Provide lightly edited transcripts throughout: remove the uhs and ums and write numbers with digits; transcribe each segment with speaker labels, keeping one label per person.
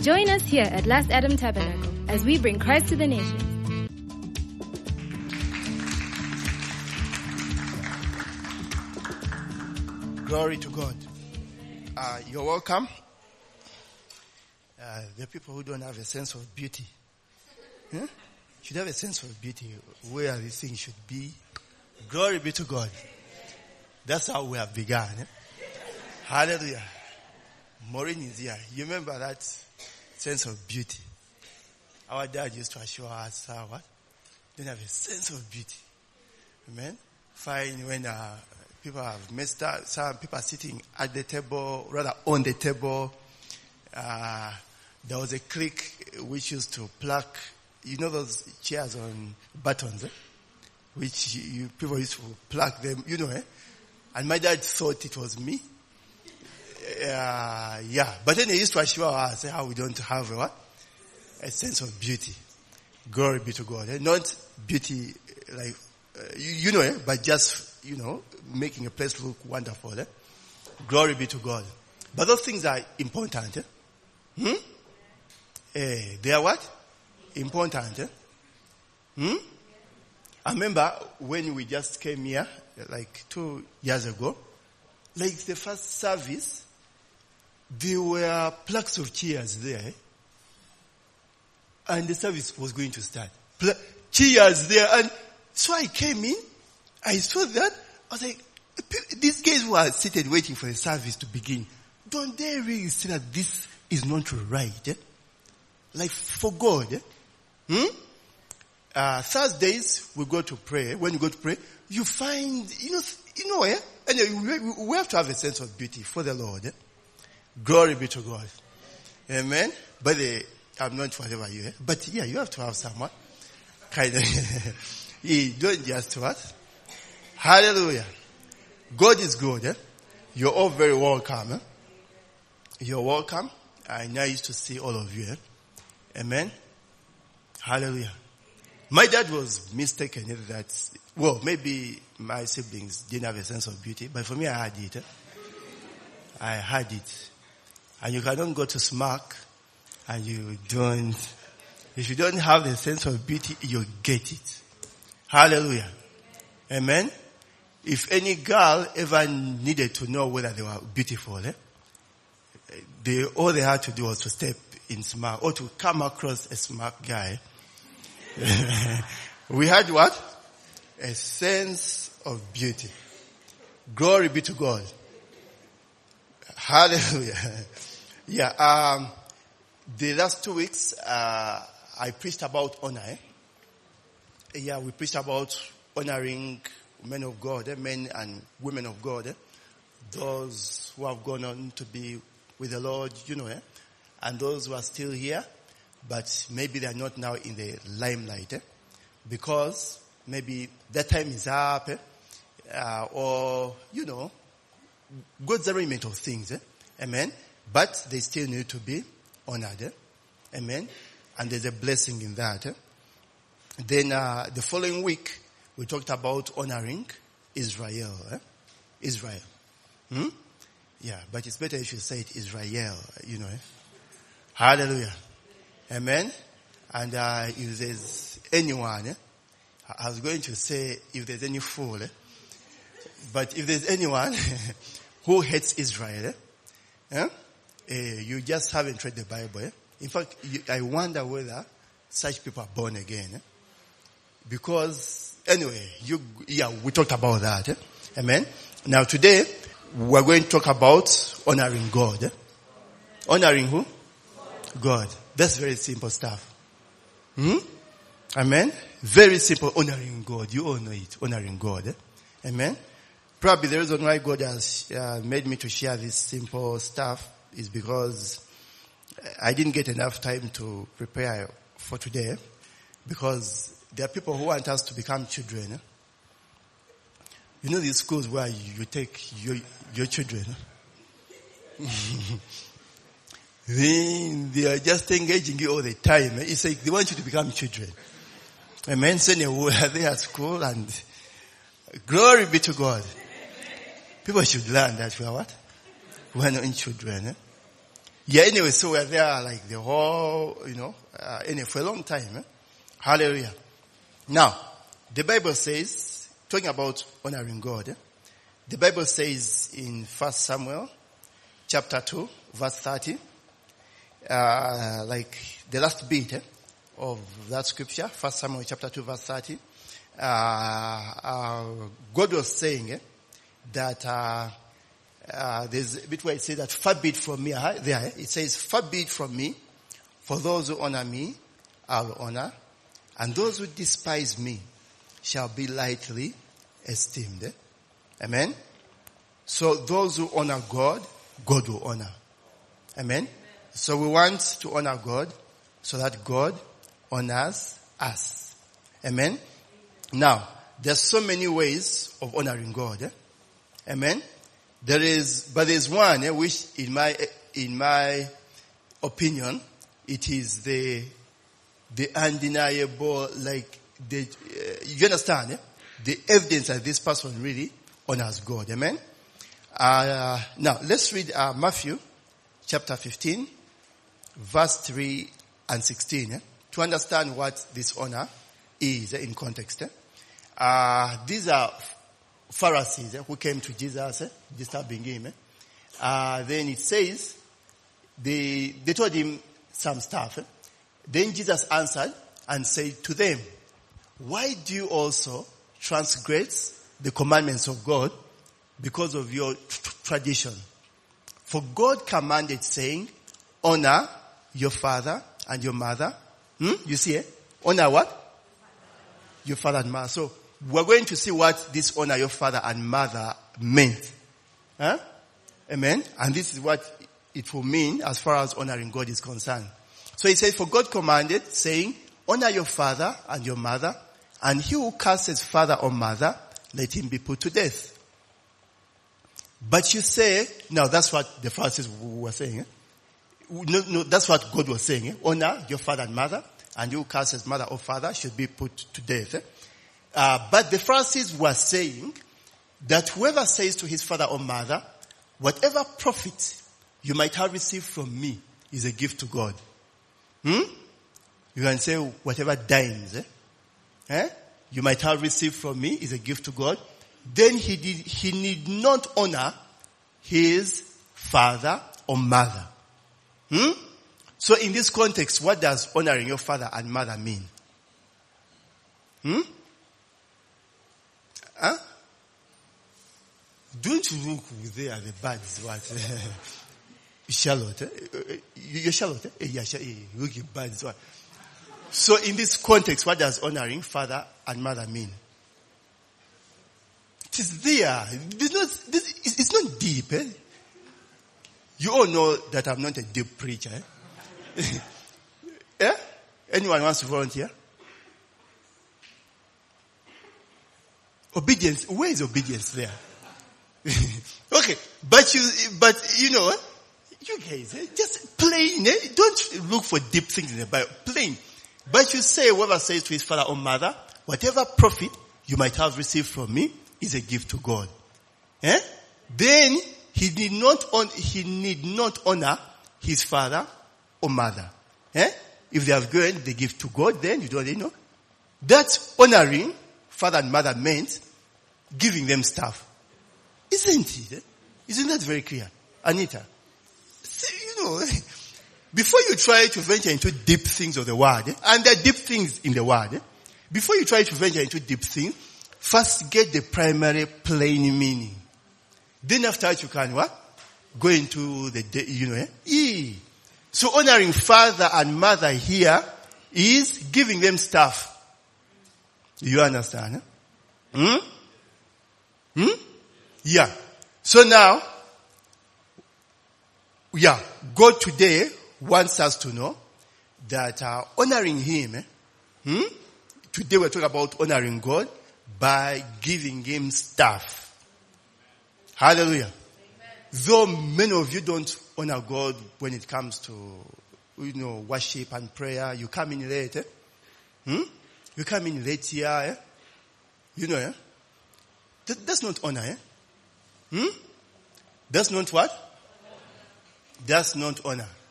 Speaker 1: Join us here at Last Adam Tabernacle as we bring Christ to the nations.
Speaker 2: Glory to God. You're welcome. There are people who don't have a sense of beauty. Should have a sense of beauty where these things should be. Glory be to God. That's how we have begun. Hallelujah. Maureen is here. You remember that sense of beauty? Our dad used to assure us what? Don't have a sense of beauty. Amen. Fine when people have messed up. Some people are sitting at the table, rather on the table. There was a clique which used to pluck, you know those chairs on buttons, which people used to pluck them, And my dad thought it was me. But then he used to assure us how we don't have a sense of beauty. Glory be to God. Not beauty like, but just, making a place look wonderful. Glory be to God. But those things are important. They are what? Important. I remember when we just came here, like 2 years ago, like the first service, there were plaques of chairs there. And the service was going to start. Chairs there. And so I came in, I saw that, I was like, these guys who are seated waiting for the service to begin, don't they really see that this is not right? Like for God. Thursdays we go to pray. When you go to pray, you find, and we have to have a sense of beauty for the Lord. Glory be to God. Amen. But I'm not whatever you but you have to have someone. Kind of. You don't just what? Hallelujah. God is good. You're all very welcome. You're welcome. I nice to see all of you. Amen. Hallelujah. My dad was mistaken that, maybe my siblings didn't have a sense of beauty, but for me I had it. I had it. And you cannot go to SMARC and if you don't have the sense of beauty, you get it. Hallelujah. Amen. If any girl ever needed to know whether they were beautiful, all they had to do was to step in SMARC or to come across a SMARC guy. We had what? A sense of beauty. Glory be to God. Hallelujah. The last 2 weeks, I preached about honor. We preached about honoring men of God, men and women of God, those who have gone on to be with the Lord, and those who are still here, but maybe they are not now in the limelight, because maybe their time is up, or, God's arrangement of things, amen, but they still need to be honored, amen, and there's a blessing in that. Then the following week, we talked about honoring Israel. Israel. But it's better if you say it Israel, Hallelujah. Amen. And if there's anyone, I was going to say if there's any fool, but if there's anyone who hates Israel, you just haven't read the Bible. In fact, I wonder whether such people are born again. Because, anyway, we talked about that. Amen. Now today, we're going to talk about honoring God. Honoring who? God. That's very simple stuff. Amen. Very simple, honoring God. You all know it, honoring God. Amen. Probably the reason why God has made me to share this simple stuff is because I didn't get enough time to prepare for today, because there are people who want us to become children. These schools where you take your children. They are just engaging you all the time. It's like they want you to become children. Amen. So they are at school, and glory be to God. People should learn that we are what? We are not children. Yeah, anyway, so we're there like the whole, anyway, for a long time. Hallelujah. Now, the Bible says, talking about honoring God, the Bible says in 1 Samuel chapter 2, verse 30, like the last bit of that scripture, 1 Samuel chapter 2, verse 30, God was saying that there's a bit where it says that far be it from me, there it says, far be it from me, for those who honor me, I will honor, and those who despise me shall be lightly esteemed. Amen? So those who honor God, God will honor. Amen? So we want to honor God so that God honors us. Amen? Now, there's so many ways of honoring God. Amen? There's one which in my opinion, it is the undeniable, like you understand? The evidence that this person really honors God. Amen? Now, let's read Matthew chapter 15, verse 3 and 16, to understand what this honor is in context. These are Pharisees who came to Jesus, disturbing him. Then it says, they told him some stuff. Then Jesus answered and said to them, why do you also transgress the commandments of God because of your tradition? For God commanded, saying, honor your father and your mother. You see, honor what? Your father and mother. So we're going to see what this honor your father and mother meant. Amen. And this is what it will mean as far as honoring God is concerned. So he says, for God commanded, saying, honor your father and your mother, and he who curses father or mother, let him be put to death. But you say, now that's what the Pharisees were saying. No, that's what God was saying. Honor your father and mother, and you who curses mother or father should be put to death. But the Pharisees were saying that whoever says to his father or mother, whatever profit you might have received from me is a gift to God. You can say whatever dimes you might have received from me is a gift to God. Then he need not honor his father or mother. So in this context, what does honoring your father and mother mean? Don't you look there at the birds? What? Charlotte? You're Charlotte? Yeah, look at birds. What? So in this context, what does honoring father and mother mean? It is there. It's not deep. You all know that I'm not a deep preacher. Yeah? Anyone wants to volunteer? Obedience. Where is obedience there? Okay, but you know, you guys, just plain. Don't look for deep things in the Bible. Plain. But you say, whoever says to his father or mother, whatever profit you might have received from me is a gift to God. Then he need not honor his father or mother. If they have given the gift to God, then you don't know. That's honoring father and mother meant giving them stuff. Isn't it? Isn't that very clear? Anita, before you try to venture into deep things of the word, and there are deep things in the word, before you try to venture into deep things, first get the primary plain meaning. Then after that you can what? Go into the, So honoring father and mother here is giving them stuff. You understand? Yeah. So now, God today wants us to know that honoring him, today we're talking about honoring God by giving him stuff. Hallelujah. Amen. Though many of you don't honor God when it comes to, worship and prayer, you come in late. You come in late here. That's not honor. That's not what? That's not honor.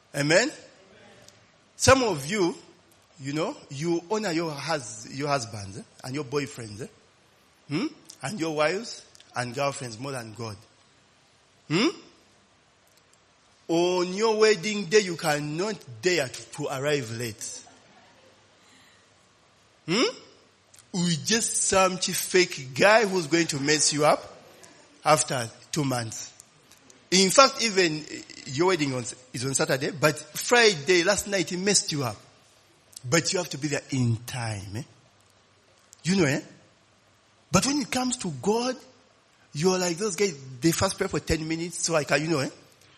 Speaker 2: Amen? Some of you, you honor your husbands and your boyfriends and your wives and girlfriends more than God. On your wedding day, you cannot dare to arrive late. We just some fake guy who's going to mess you up after 2 months. In fact, even your wedding is on Saturday, but Friday, last night, he messed you up. But you have to be there in time. But when it comes to God, you're like those guys, they fast pray for 10 minutes, so I can, then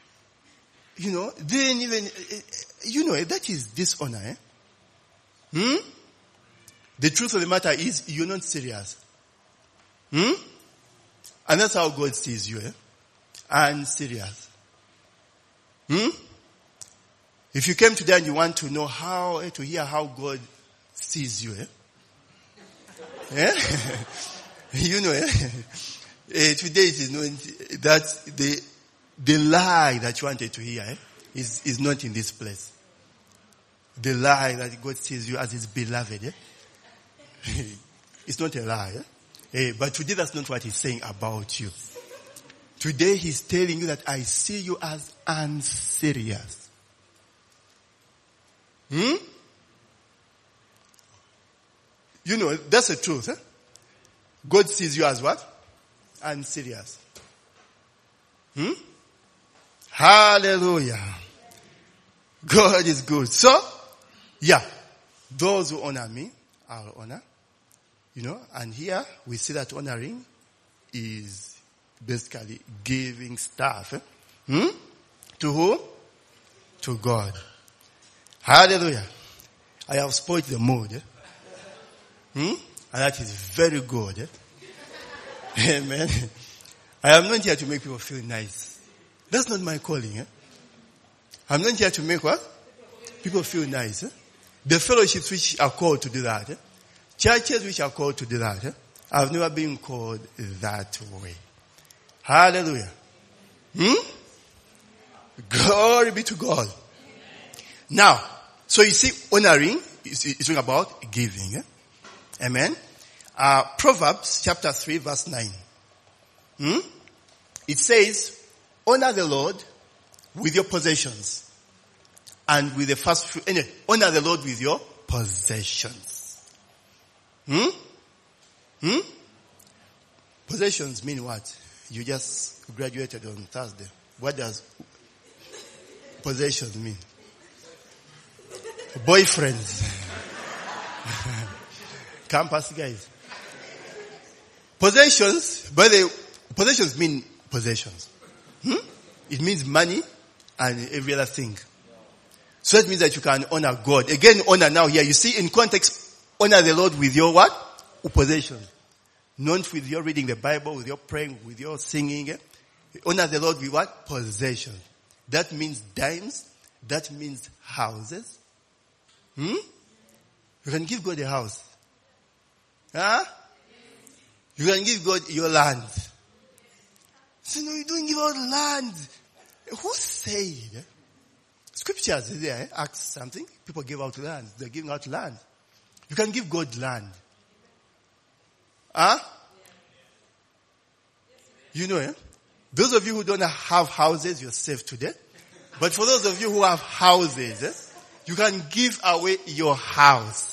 Speaker 2: even, that is dishonor. The truth of the matter is, you're not serious. And that's how God sees you, and serious. If you came today and you want to know to hear how God sees you, today it is known that the lie that you wanted to hear is not in this place. The lie that God sees you as his beloved, it's not a lie. But today that's not what he's saying about you. Today he's telling you that I see you as unserious. That's the truth. God sees you as what? Unserious. Hallelujah. God is good. So, those who honor me, I'll honor. And here we see that honoring is basically giving stuff. To who? To God. Hallelujah. I have spoiled the mood. And that is very good. Amen. I am not here to make people feel nice. That's not my calling. I'm not here to make what? People feel nice. The fellowships which are called to do that. Churches which are called to do that. I've never been called that way. Hallelujah. Glory be to God. Now, so you see, honoring is about giving. Amen. Proverbs chapter 3 verse 9. It says, honor the Lord with your possessions and with the first fruit. Anyway, honor the Lord with your possessions. Possessions mean what? You just graduated on Thursday. What does possessions mean? Boyfriends. Campus guys. Possessions, possessions mean possessions. It means money and every other thing. So that means that you can honor God. Again, honor now here. You see in context, honor the Lord with your what? Possessions. Not with your reading the Bible, with your praying, with your singing. Honor the Lord with what? Possessions. That means dimes. That means houses. You can give God a house. You can give God your land. So no, you don't give out land. Who said? Scriptures is there. Acts something. People give out land. They're giving out land. You can give God land. Those of you who don't have houses, you're safe today. But for those of you who have houses, you can give away your house.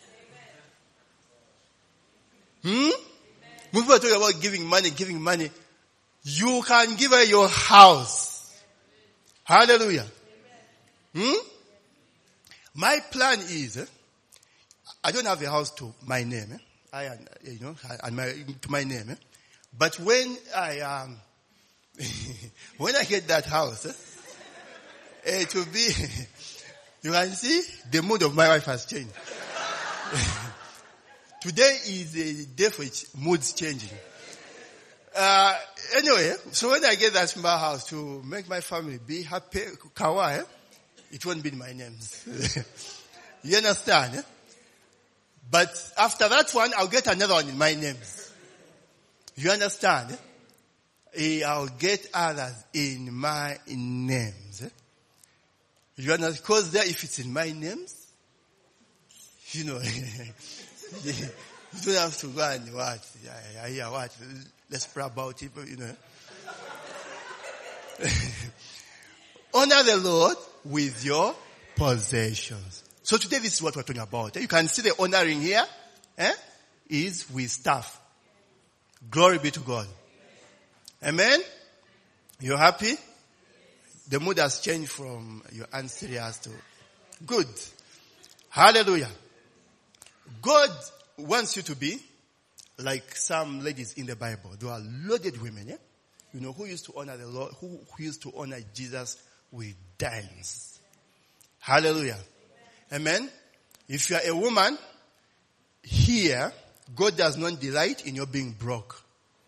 Speaker 2: When people are talking about giving money, you can give away your house. Hallelujah. My plan is, I don't have a house to my name. To my name. But when when I get that house, it will be, you can see, the mood of my wife has changed. Today is a day for which mood's changing. Anyway, so when I get that small house to make my family be happy, kawaii, it won't be in my names. You understand? But after that one, I'll get another one in my names. You understand? I'll get others in my names. You understand? Because there, if it's in my names, you know, you don't have to go and what? Yeah, what? Let's pray about it, you know. Honor the Lord with your possessions. So today this is what we're talking about. You can see the honoring here, is with stuff. Glory be to God. Amen? You're happy? The mood has changed from you're unserious to good. Hallelujah. God wants you to be like some ladies in the Bible. They are loaded women, You know, who used to honor the Lord, who used to honor Jesus with dimes. Hallelujah. Amen. If you are a woman, here, God does not delight in your being broke.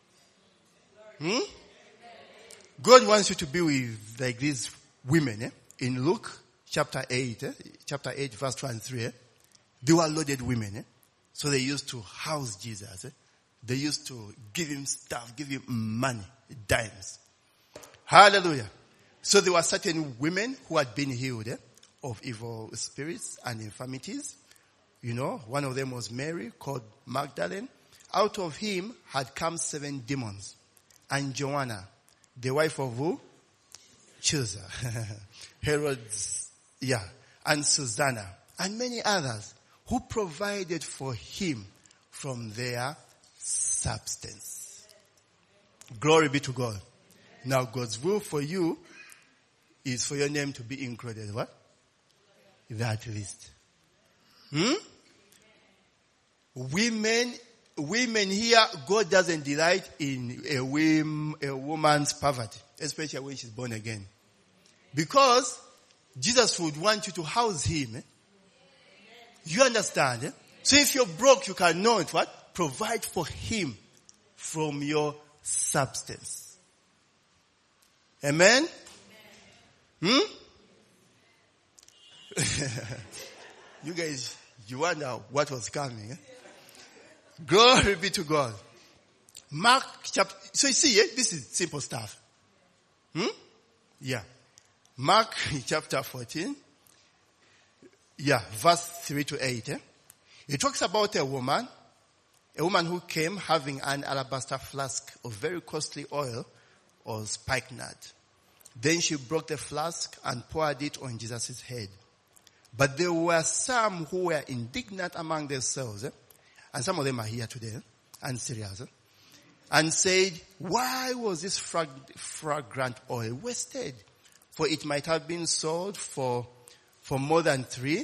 Speaker 2: God wants you to be with like these women. In Luke chapter 8 verse 2 and 3, they were loaded women. So they used to house Jesus. They used to give him stuff, give him money, dimes. Hallelujah. So there were certain women who had been healed of evil spirits and infirmities. You know, one of them was Mary, called Magdalene. Out of him had come 7 demons. And Joanna, the wife of who? Chusa. Herod's, and Susanna, and many others who provided for him from their substance. Glory be to God. Now God's will for you is for your name to be included. What? That list. Women here, God doesn't delight in a woman's poverty, especially when she's born again. Because Jesus would want you to house him. You understand? So if you're broke, you cannot what? Provide for him from your substance. Amen? You guys, you wonder what was coming. Glory be to God. Mark chapter, so you see, this is simple stuff. Mark chapter 14. Verse 3 to 8. It talks about a woman who came having an alabaster flask of very costly oil or spikenard. Then she broke the flask and poured it on Jesus' head. But there were some who were indignant among themselves, and some of them are here today, and serious, and said, why was this fragrant oil wasted? For it might have been sold for more than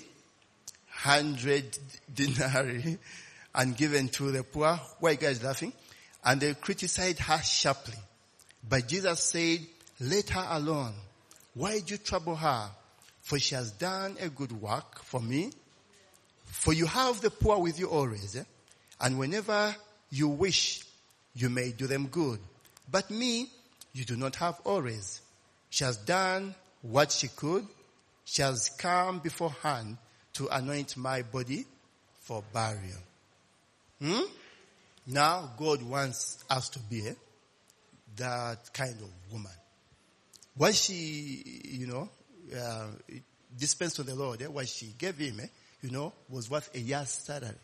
Speaker 2: 300 denarii and given to the poor. Why are you guys laughing? And they criticized her sharply. But Jesus said, let her alone. Why do you trouble her? For she has done a good work for me. For you have the poor with you always, and whenever you wish, you may do them good. But me, you do not have always. She has done what she could. She has come beforehand to anoint my body for burial. Now, God wants us to be that kind of woman. What she, dispensed to the Lord, what she gave him, was worth a year's salary.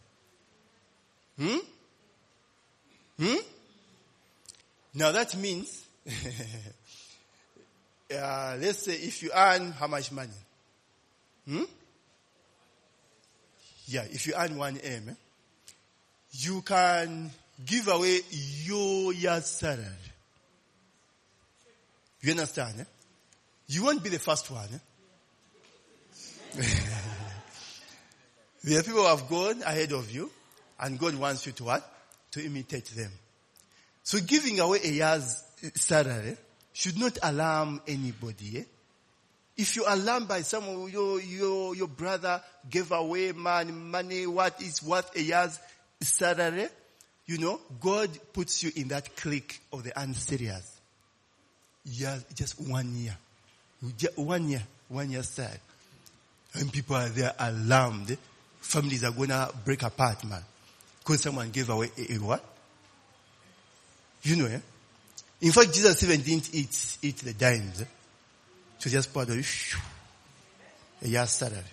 Speaker 2: Now that means, let's say if you earn how much money? If you earn 1 M, you can give away your year's salary. You understand? You won't be the first one. There are people who have gone ahead of you, and God wants you to what? To imitate them. So giving away a year's salary should not alarm anybody. If you're alarmed by someone, your brother gave away money, what is worth a year's salary, God puts you in that clique of the unserious. Just 1 year. 1 year salary. And people are there alarmed. Families are gonna break apart, man. Because someone gave away a what? In fact, Jesus even didn't eat the dimes. So just poured it. A year's salary.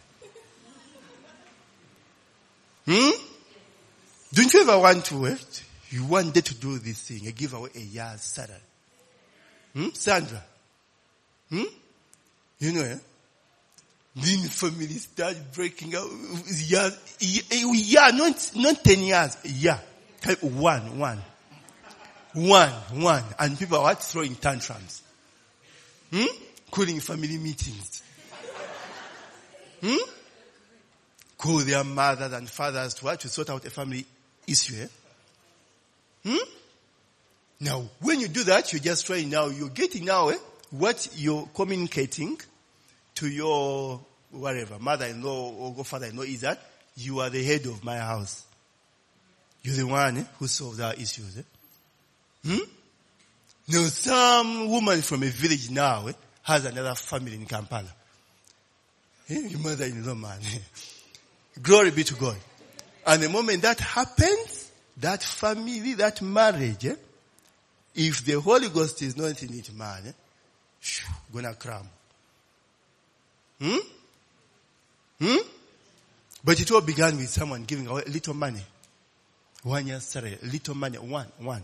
Speaker 2: Don't you ever want to, you wanted to do this thing, and give away a year's salary? Sandra? You know, then families start breaking out. Yeah, not 10 years. Yeah. One. And people are throwing tantrums. Calling family meetings. Call their mothers and fathers to sort out a family issue. Now, when you do that, you're just trying now, you're getting now what you're communicating to your whatever, mother-in-law or father-in-law is that you are the head of my house. You're the one who solves our issues. Now, some woman from a village now has another family in Kampala. Your mother-in-law, man. Glory be to God. And the moment that happens, that family, that marriage, if the Holy Ghost is not in it, man, gonna crumble. But it all began with someone giving away a little money. 1 year's salary, little money, one.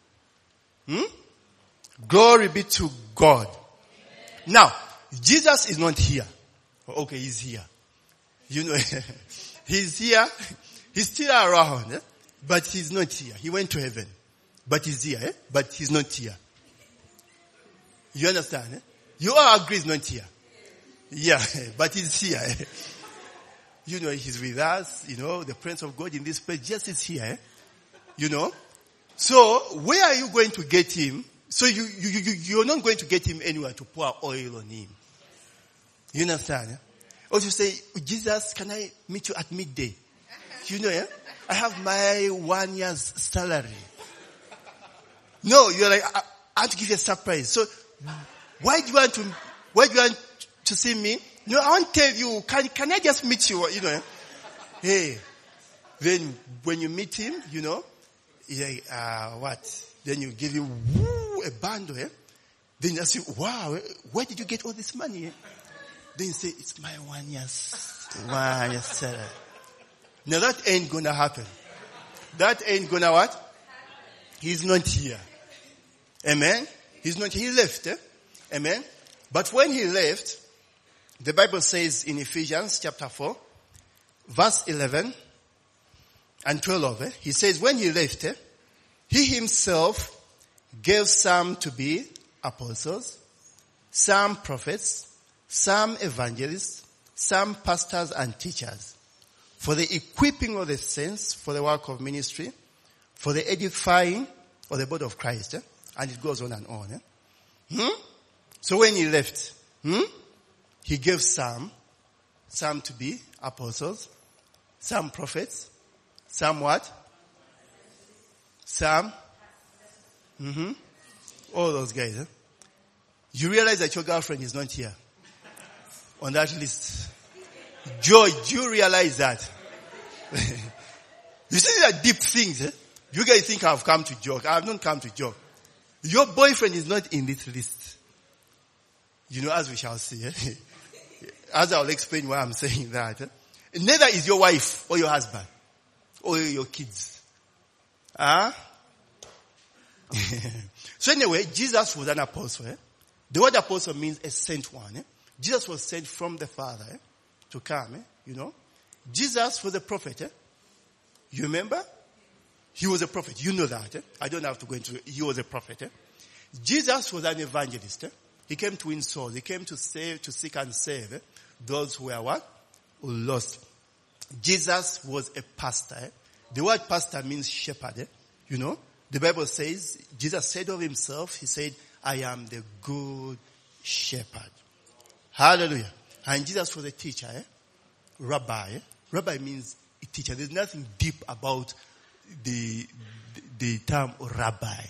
Speaker 2: Glory be to God. Now, Jesus is not here. Okay, he's here. You know, he's here. He's still around, but he's not here. He went to heaven, but he's here, but he's not here. You understand? You all agree he's not here. Yeah, but he's here. You know, he's with us. You know, the presence of God in this place just is here. You know. So, where are you going to get him? So you're not going to get him anywhere to pour oil on him. You understand? Or you say, Jesus, can I meet you at midday? You know, I have my 1 year's salary. No, you're like, I have to give you a surprise. So, why do you want to see me? No, I want to tell you, can I just meet you? You know, hey. Then when you meet him, you know, he's like, what? Then you give him a bundle, Then you say, wow, where did you get all this money? Then you say, it's my 1 year's salary. Now that ain't gonna happen. That ain't gonna what? He's not here. Amen? He's not, he left, Amen? But when he left, the Bible says in Ephesians chapter 4, verse 11 and 12, he says when he left, he himself gave some to be apostles, some prophets, some evangelists, some pastors and teachers, for the equipping of the saints, for the work of ministry, for the edifying of the body of Christ. And it goes on and on. So when he left, he gave some to be apostles, some prophets, some what? Some? All those guys. You realize that your girlfriend is not here on that list. Joy, do you realize that? You see that deep things, You guys think I've come to joke. I have not come to joke. Your boyfriend is not in this list. You know, as we shall see. As I'll explain why I'm saying that. Neither is your wife or your husband or your kids. So anyway, Jesus was an apostle. The word apostle means a sent one. Jesus was sent from the Father to come. You know. Jesus was a prophet. You remember? He was a prophet. You know that. I don't have to go into it. He was a prophet. Jesus was an evangelist. He came to win souls. He came to save, to seek and save those who were what? Who lost. Jesus was a pastor. The word pastor means shepherd. You know, the Bible says, Jesus said of himself, he said, I am the good shepherd. Hallelujah. And Jesus was a teacher. Rabbi. Rabbi means a teacher. There's nothing deep about the term rabbi.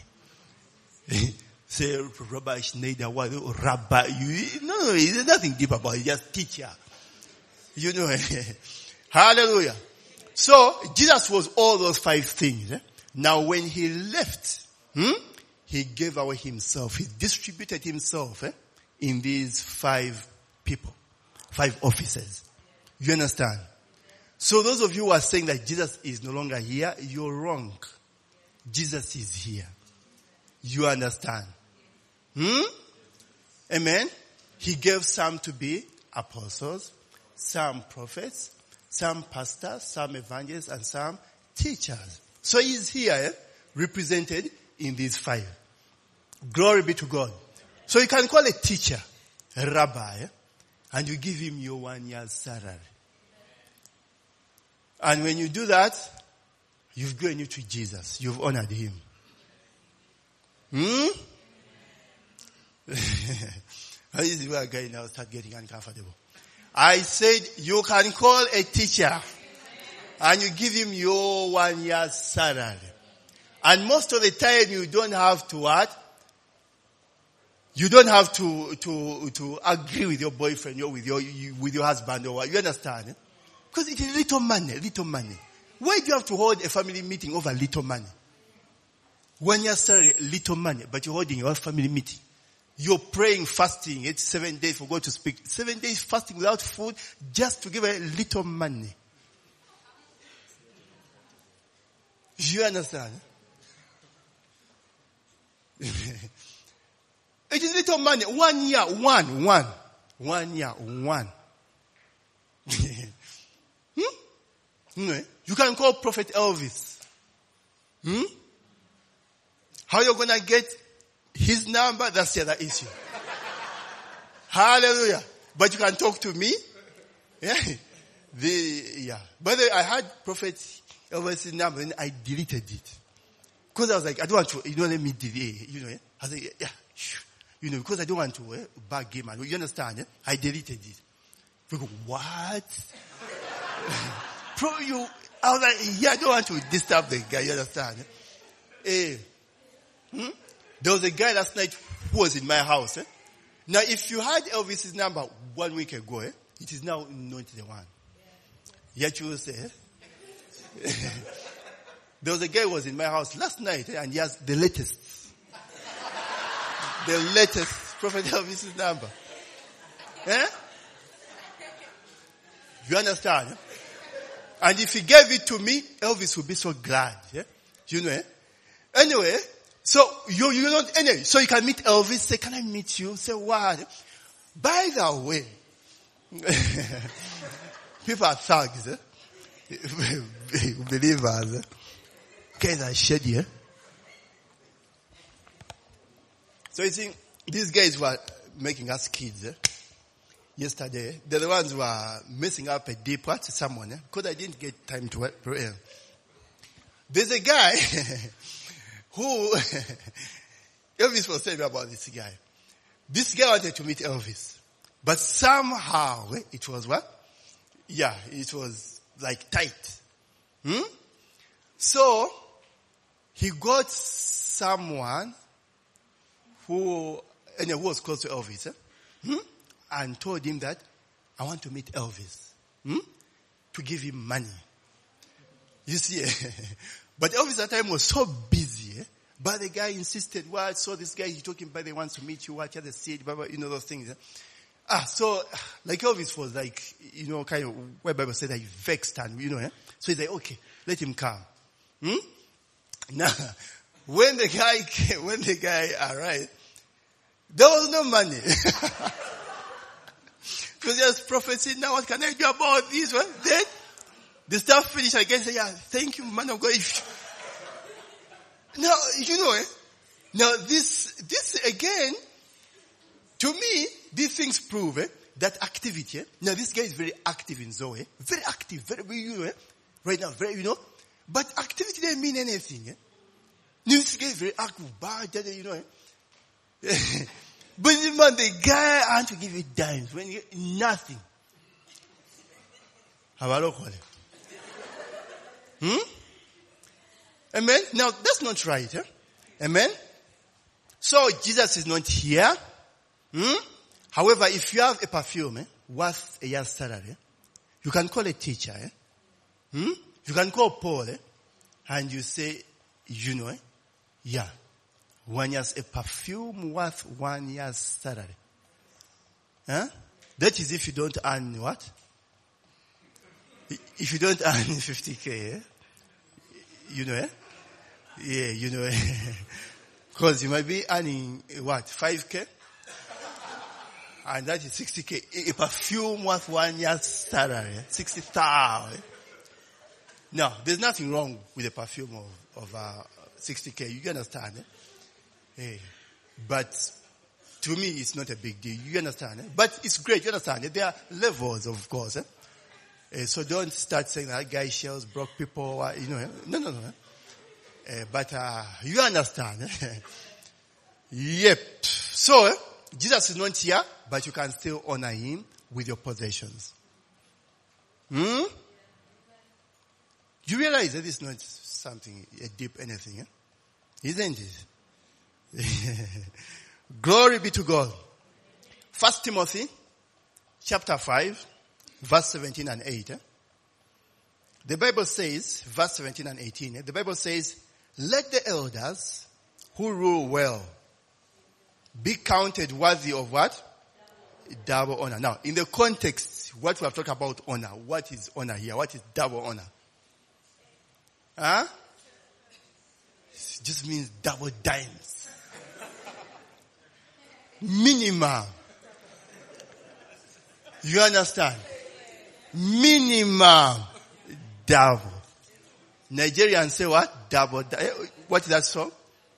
Speaker 2: Say Rabbi Schneider, what rabbi? No, there's nothing deep about it. Just teacher. You know. Hallelujah. So Jesus was all those 5 things. Now when he left, he gave away himself. He distributed himself in these 5 people. 5 offices. You understand? So those of you who are saying that Jesus is no longer here, you're wrong. Jesus is here. You understand? Amen? He gave some to be apostles, some prophets, some pastors, some evangelists, and some teachers. So he's here, represented in these 5. Glory be to God. So you can call a teacher a rabbi, and you give him your 1 year's salary. And when you do that, you've given it to Jesus. You've honored him. This is where a guy now start getting uncomfortable. I said you can call a teacher and you give him your 1 year's salary. And most of the time you don't have to what? You don't have to agree with your boyfriend or with your husband or what. You understand? Because it is little money. Why do you have to hold a family meeting over little money? 1 year's salary, little money, but you're holding your family meeting. You're praying, fasting. It's 7 days for God to speak. 7 days fasting without food just to give a little money. You understand? It is little money. 1 year, one. 1 year, one. You can call Prophet Elvis. How you're going to get his number, that's the other issue. Hallelujah. But you can talk to me. Yeah. By the way, I had Prophet Elvis' number and I deleted it. Because I was like, I don't want to, let me delete, I said, because I don't want to bug him. You understand? I deleted it. We go, what? I was like, I don't want to disturb the guy, you understand? There was a guy last night who was in my house. Now, if you had Elvis's number 1 week ago, it is now not the one. Yet you will say, there was a guy who was in my house last night and he has the latest. The latest Prophet Elvis's number. You understand? And if he gave it to me, Elvis would be so glad. Anyway, so so you can meet Elvis, say, can I meet you? Say, what? By the way, people are thugs, believers, guys are shady, So you see, these guys were making us kids, yesterday. They're the ones who are messing up a deep part to someone, because I didn't get time to pray. There's a guy who, Elvis was telling me about this guy. This guy wanted to meet Elvis. But somehow, it was what? Yeah, it was like tight. So, he got someone who was close to Elvis, and told him that, I want to meet Elvis, to give him money. You see, but Elvis at the time was so busy, but the guy insisted, so this guy, he talking about, he wants to meet you, watch the stage, blah, blah, those things. So, like Elvis was like, kind of, where Bible said that he vexed and, so he's like, okay, let him come. Now, when the guy arrived, there was no money. Because there's prophecy, now what can I do about this one? Then, the stuff finished, I can say, thank you, man of God. Now, now this again, to me, these things prove that activity. Now, this guy is very active in Zoe. Very active, very, right now, very, but activity doesn't mean anything. This guy is very active, bad, But man, the guy, I want to give you dimes when you get nothing. Amen? Now, that's not right. Amen? So, Jesus is not here. However, if you have a perfume worth a year's salary, you can call a teacher. You can call Paul and you say, 1 year's a perfume worth 1 year's salary. That is if you don't earn what? If you don't earn 50K, eh? You know, eh? Yeah, you know, because you might be earning, what, 5K? And that is 60K. A perfume worth 1 year's salary, 60,000. Now, there's nothing wrong with a perfume of 60K. You understand, eh? Hey. But to me, it's not a big deal. You understand, eh? But it's great. You understand, eh? There are levels, of course, eh? So don't start saying that guy shells broke people, you know. No. But you understand. Yep. So, Jesus is not here, but you can still honor him with your possessions. You realize that it's not something, a deep anything, isn't it? Glory be to God. 1 Timothy chapter 5. Verse 17 and 8. The Bible says, verse 17 and 18, the Bible says, let the elders who rule well be counted worthy of what? Double honor. Now, in the context, what we have talked about honor, what is honor here? What is double honor? It just means double dimes. Minimum. You understand? Minimum double. Nigerians say what? Double. What is that song?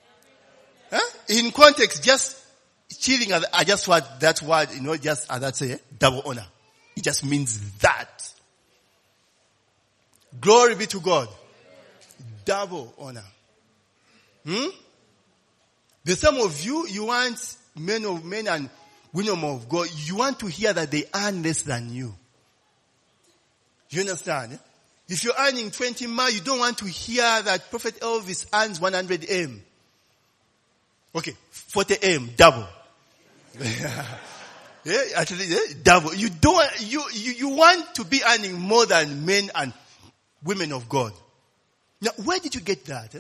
Speaker 2: In context, just cheating. I just want that word, just as that say, double honor. It just means that. Glory be to God. Double honor. There's some of you want men and women of God, you want to hear that they earn less than you. You understand? If you're earning 20 ma, you don't want to hear that Prophet Elvis earns 100 M. Okay, 40 M, double. Yeah, actually, double. You want to be earning more than men and women of God. Now, where did you get that?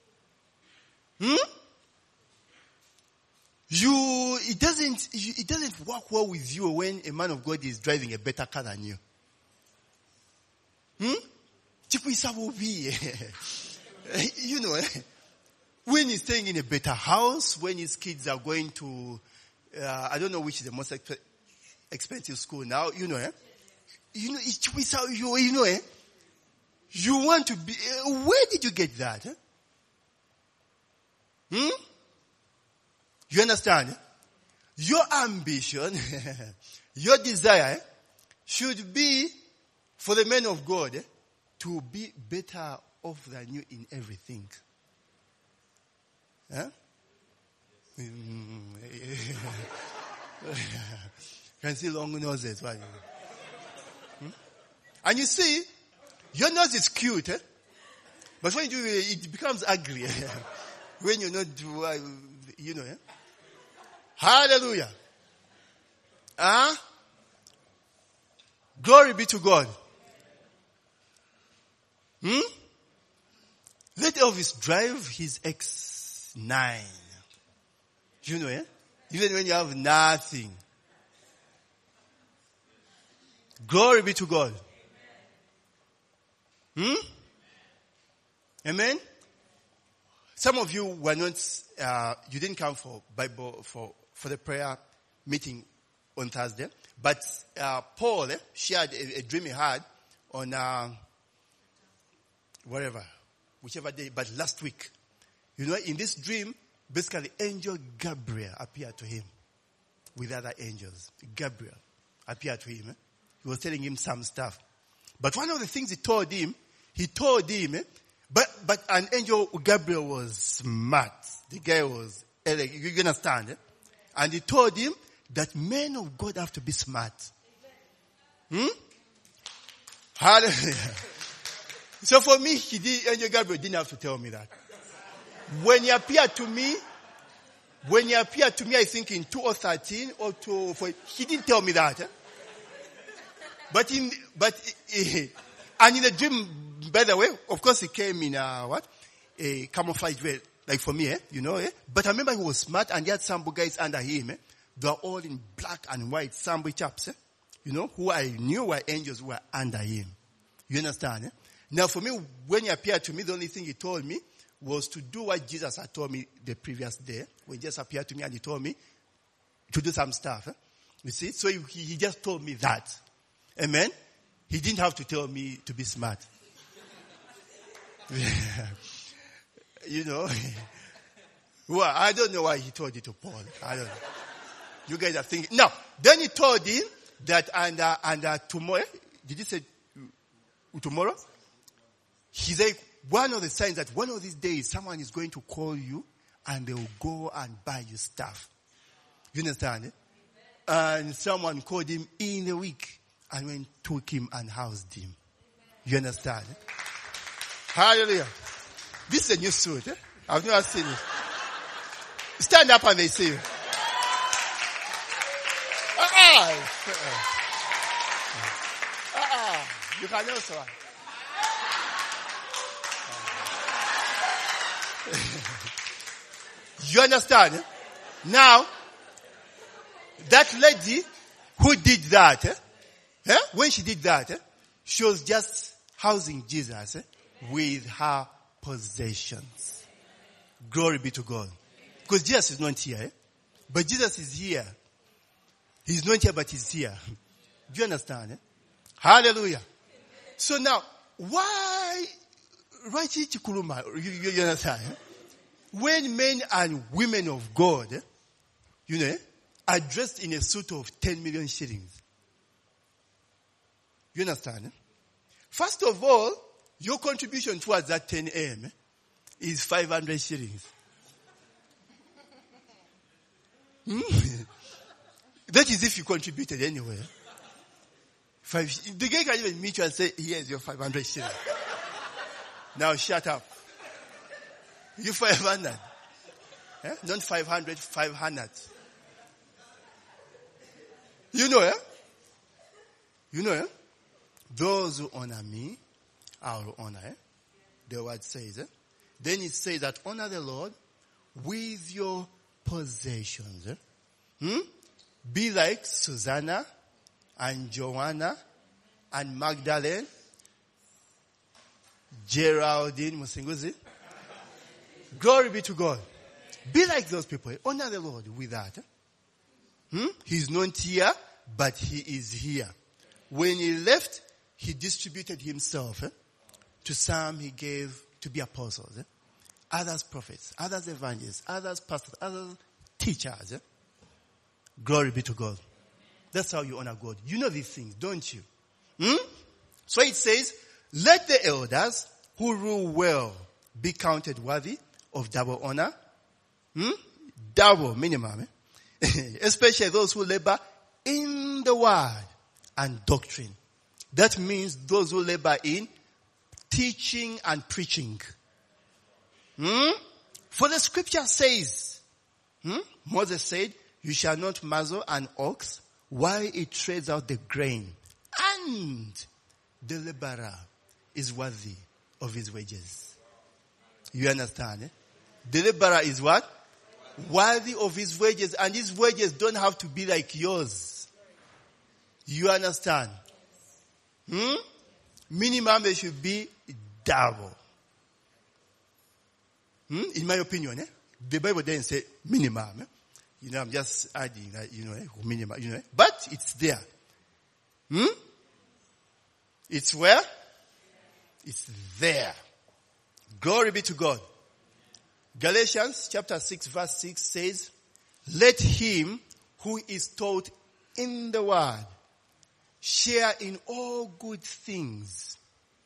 Speaker 2: It doesn't work well with you when a man of God is driving a better car than you. You know, when he's staying in a better house, when his kids are going to, I don't know which is the most expensive school now, you know, you want to be, where did you get that? You understand? Your ambition, your desire should be for the men of God to be better off than you in everything. Can see long noses. And you see, your nose is cute, but when you do it, it becomes ugly. When you not do, you know. Hallelujah. Glory be to God. Let Elvis drive his X9. You know, even when you have nothing. Glory be to God. Amen. Some of you were not, you didn't come for Bible, for the prayer meeting on Thursday. But Paul shared a dream he had on whichever day, but last week. You know, in this dream, basically angel Gabriel appeared to him with other angels. Gabriel appeared to him. He was telling him some stuff. But one of the things he told him, but an angel Gabriel was smart. The guy was, you understand? And he told him that men of God have to be smart. Hallelujah. So for me, Angel Gabriel didn't have to tell me that. When he appeared to me, I think in 2013 or 2014, he didn't tell me that. But in the dream, by the way, of course he came in a camouflage way, like for me, you know. But I remember he was smart and he had some guys under him. They were all in black and white, Sambo chaps. who I knew were angels who were under him. You understand? Now for me, when he appeared to me, the only thing he told me was to do what Jesus had told me the previous day. When Jesus appeared to me and he told me to do some stuff. You see? So he just told me that. Amen? He didn't have to tell me to be smart. Well, I don't know why he told it to Paul. I don't know. You guys are thinking. No. Then he told him that and tomorrow, did he say tomorrow? He said, one of the signs that one of these days someone is going to call you and they will go and buy you stuff. You understand? And someone called him in a week and went, took him and housed him. You understand? Hallelujah. This is a new suit. I've never seen it. Stand up and they say, you can also. You understand? Now, that lady who did that, when she did that, she was just housing Jesus with her possessions. Glory be to God. Because Jesus is not here. But Jesus is here. He's not here, but he's here. Do you understand? Hallelujah. So now, why, right, you understand? When men and women of God, are dressed in a suit of 10 million shillings. You understand? First of all, your contribution towards that 10 M is 500 shillings. That is if you contributed anyway. The guy can even meet you and say, here's your 500 shillings. Now shut up. You 500. Not 500, 500. Those who honor me, I will honor. The word says. Then it says that honor the Lord with your possessions. Be like Susanna and Joanna and Magdalene, Geraldine Musinguzi. Glory be to God. Be like those people. Honor the Lord with that. He's not here, but he is here. When he left, he distributed himself. To some he gave to be apostles. Others prophets, others evangelists, others pastors, others teachers. Glory be to God. That's how you honor God. You know these things, don't you? So it says, let the elders who rule well be counted worthy of double honor. Double minimum. Especially those who labor in the word and doctrine. That means those who labor in teaching and preaching. For the scripture says, Moses said, you shall not muzzle an ox while it treads out the grain. And the laborer is worthy of his wages. You understand? The laborer is what? Worthy of his wages. And his wages don't have to be like yours. You understand? Minimum they should be double. In my opinion, the Bible doesn't say minimum. I'm just adding that, minimum, but it's there. It's where? It's there. Glory be to God. Galatians chapter 6 verse 6 says, let him who is taught in the word share in all good things.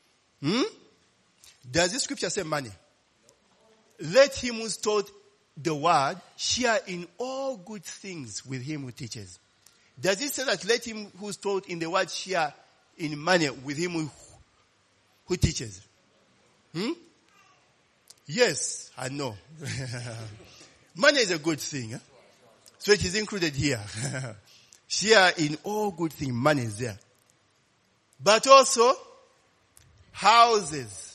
Speaker 2: Does this scripture say money? Let him who is taught the word share in all good things with him who teaches. Does it say that let him who is taught in the word share in money with him who teaches? Yes, I know. Money is a good thing. So it is included here. Share in all good things. Money is there. But also, houses.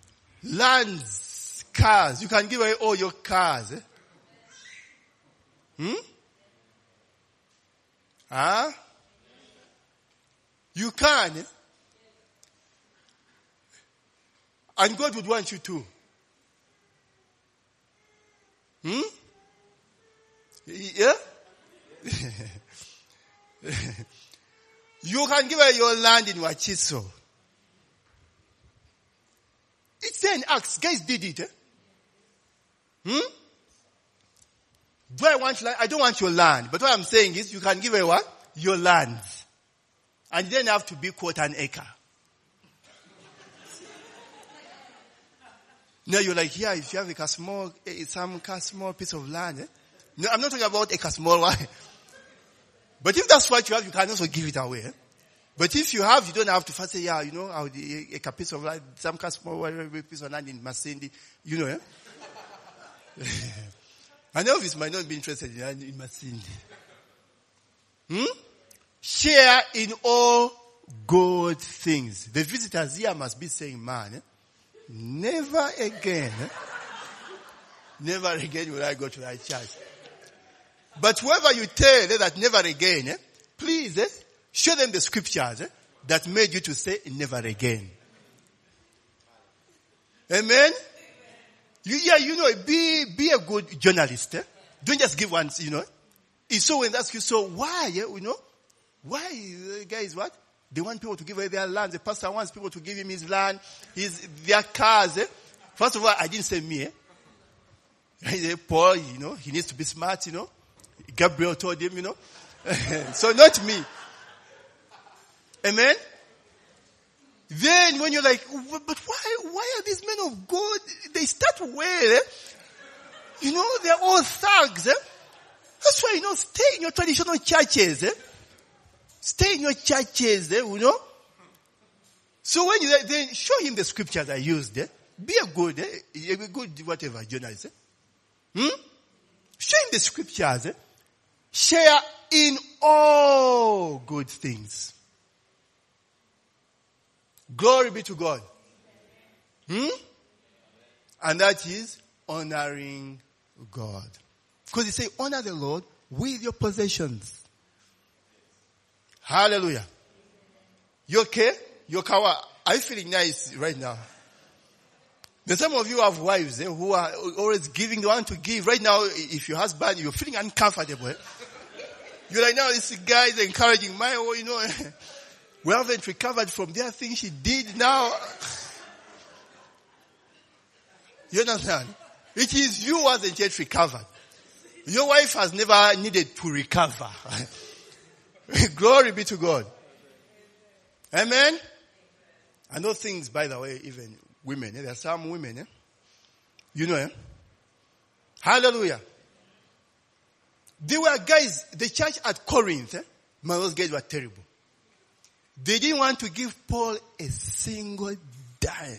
Speaker 2: Lands, cars. You can give away all your cars. You can. And God would want you to. Yeah? You can give away your land in Wachiso. It's there in Acts. Guys did it. Do I want land? I don't want your land. But what I'm saying is you can give away what? Your land. And then have to be quote an acre. Now you're like, yeah, if you have a small piece of land. No, I'm not talking about a small one. But if that's what you have, you can also give it away. But if you have, you don't have to first say, yeah, you know, a piece of land, some small piece of land in Masindi, you know. I know this might not be interested in Masindi. Share in all good things. The visitors here must be saying, man, never again will I go to that church. But whoever you tell that never again, please show them the scriptures that made you to say never again. Amen? Be a good journalist. Don't just give one, It's so when they ask you, so why, why, guys, what? They want people to give away their land. The pastor wants people to give him his land, their cars. First of all, I didn't say me. Paul, he needs to be smart, Gabriel told him, So not me. Amen? Then when you're like, but why are these men of God? They start well, they're all thugs. That's why, stay in your traditional churches. Stay in your churches, So when you then show him the scriptures I used, be a good whatever journalist. Show him the scriptures. Share in all good things. Glory be to God. And that is honoring God. Because he say, honor the Lord with your possessions. Hallelujah. You okay? Are you feeling nice right now? Then some of you have wives who are always giving, the one to give. Right now, if your husband, you're feeling uncomfortable. You're like, no, this guy is encouraging my, we haven't recovered from the thing she did now. You understand? It is you who hasn't yet recovered. Your wife has never needed to recover. Glory be to God. Amen? I know things, by the way, even women. There are some women. Hallelujah. There were guys, the church at Corinth, man, those guys were terrible. They didn't want to give Paul a single dime.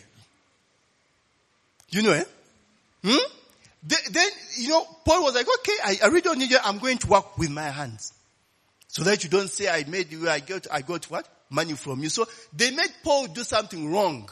Speaker 2: Then, Paul was like, okay, I really don't need you. I'm going to work with my hands. So that you don't say I got what? Money from you. So they made Paul do something wrong.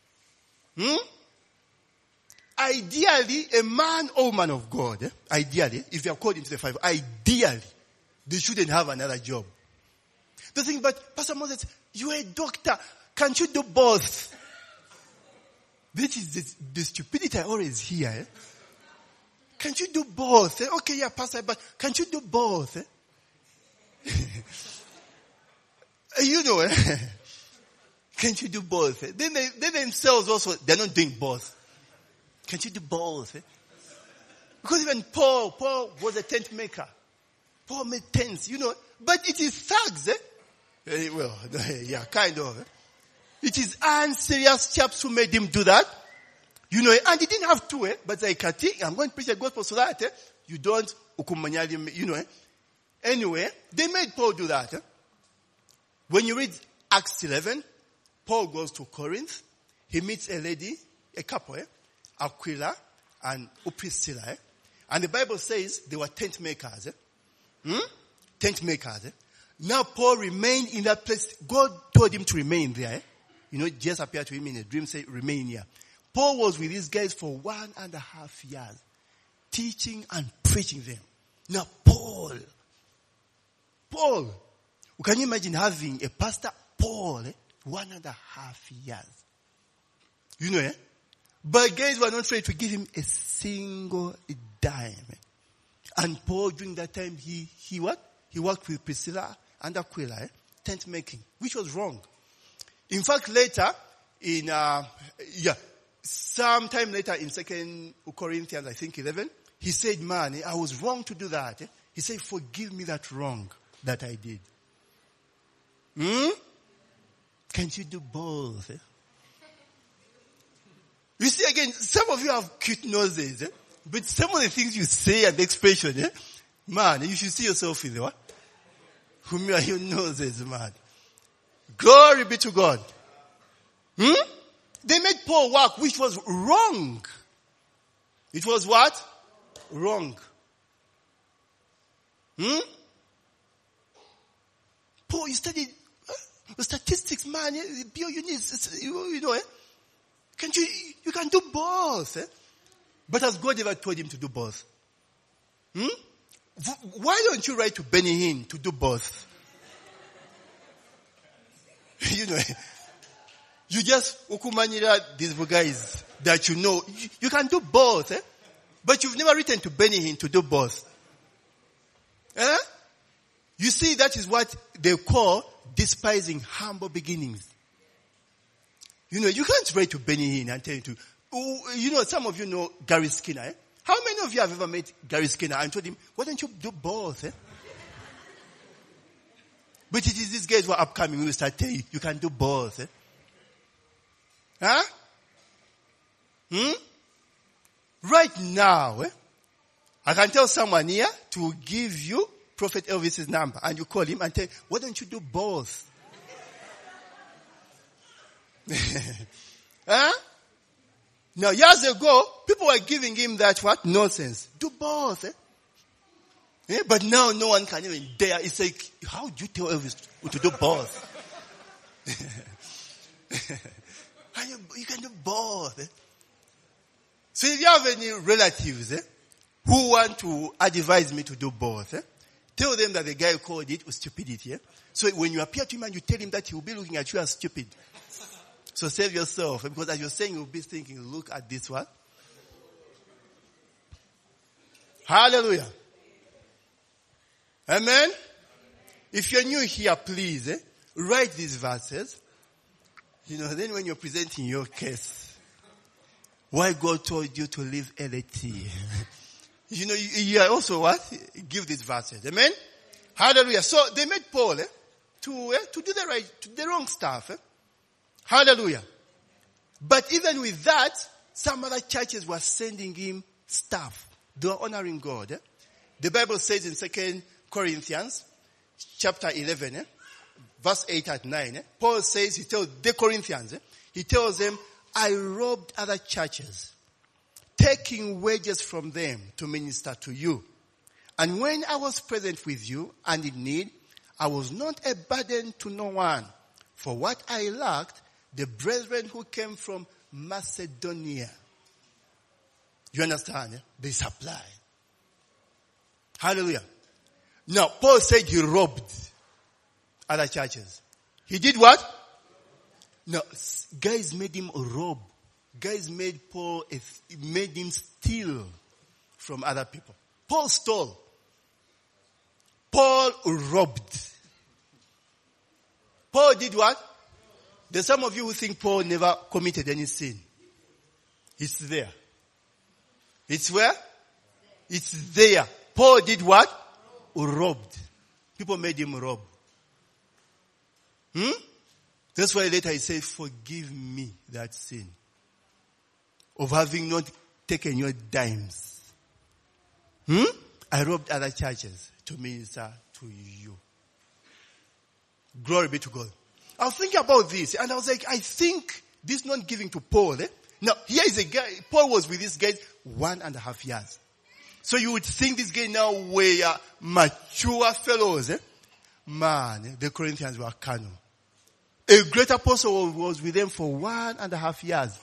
Speaker 2: Ideally, a man or woman of God, ideally, if you are called into the five, ideally, they shouldn't have another job. The thing, but Pastor Moses, you're a doctor. Can't you do both? This is the stupidity I always hear. Can't you do both? Okay, yeah, Pastor, but can't you do both? Can't you do both? Then they themselves also, they're not doing both. Can't you do both? Because even Paul was a tent maker. Paul made tents, but it is thugs, well, yeah, kind of. It is unserious chaps who made him do that. And he didn't have to, but like, I'm going to preach the gospel so that, you don't, Anyway, they made Paul do that. When you read Acts 11, Paul goes to Corinth. He meets a lady, a couple, Aquila and Priscilla. And the Bible says they were tent makers. Tent makers. Now Paul remained in that place. God told him to remain there. Just appeared to him in a dream, said, remain here. Paul was with these guys for 1.5 years, teaching and preaching them. Now, Paul. Can you imagine having a pastor, Paul, 1.5 years? You know, But guys were not ready to give him a single dime. And Paul, during that time, he what? He worked with Priscilla and Aquila, tent making, which was wrong. In fact, later, sometime later in 2 Corinthians, I think 11, he said, man, I was wrong to do that. He said, forgive me that wrong that I did. Can't you do both? You see, again, some of you have cute noses, but some of the things you say and the expression, man, you should see yourself in what? Whom are your noses, man. Glory be to God. They made Paul work, which was wrong. It was what? Wrong. Paul, you studied statistics, man. You need, you know, you can do both. But has God ever told him to do both? Why don't you write to Benny Hinn to do both? You know, you just ukumanira these guys that you know. You can do both, but you've never written to Benny Hinn to do both. You see, that is what they call despising humble beginnings. You know, you can't write to Benny Hinn and tell him to. You know, some of you know Gary Skinner. How many of you have ever met Gary Skinner and told him, why don't you do both? But it is these guys who are upcoming who will start telling you, you can do both. Right now, I can tell someone here to give you Prophet Elvis's number, and you call him and tell, why don't you do both? Now, years ago, people were giving him that what? Nonsense. Do both. But now no one can even dare. It's like, how do you tell Elvis to do both? You can do both. So if you have any relatives who want to advise me to do both, tell them that the guy who called it was stupidity. So when you appear to him and you tell him that, he will be looking at you as stupid. So save yourself, because as you're saying, you'll be thinking, look at this one. Hallelujah. Amen. If you're new here, please write these verses. You know, then when you're presenting your case, why God told you to leave LAT. You know, you also what? Give these verses. Amen. Hallelujah. So they made Paul to do the wrong stuff. Hallelujah. But even with that, some other churches were sending him stuff. They were honoring God. The Bible says in 2 Corinthians chapter 11, verse 8 and 9, Paul says, he tells the Corinthians, he tells them, I robbed other churches, taking wages from them to minister to you. And when I was present with you and in need, I was not a burden to no one. For what I lacked, the brethren who came from Macedonia. You understand? They supply. Hallelujah. Now, Paul said he robbed other churches. He did what? No, guys made him rob. Guys made made him steal from other people. Paul stole. Paul robbed. Paul did what? There's some of you who think Paul never committed any sin. It's there. It's where? It's there. Paul did what? Robbed. People made him rob. That's why later he said, forgive me that sin of having not taken your dimes. I robbed other churches to minister to you. Glory be to God. I was thinking about this and I was like, I think this not giving to Paul. Now, here is a guy, Paul was with this guy 1.5 years. So you would think this guy now were mature fellows. Man, the Corinthians were carnal. A great apostle was with them for 1.5 years.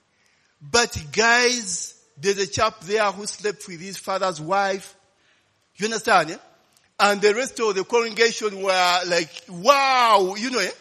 Speaker 2: But guys, there's a chap there who slept with his father's wife. You understand? Eh? And the rest of the congregation were like, wow,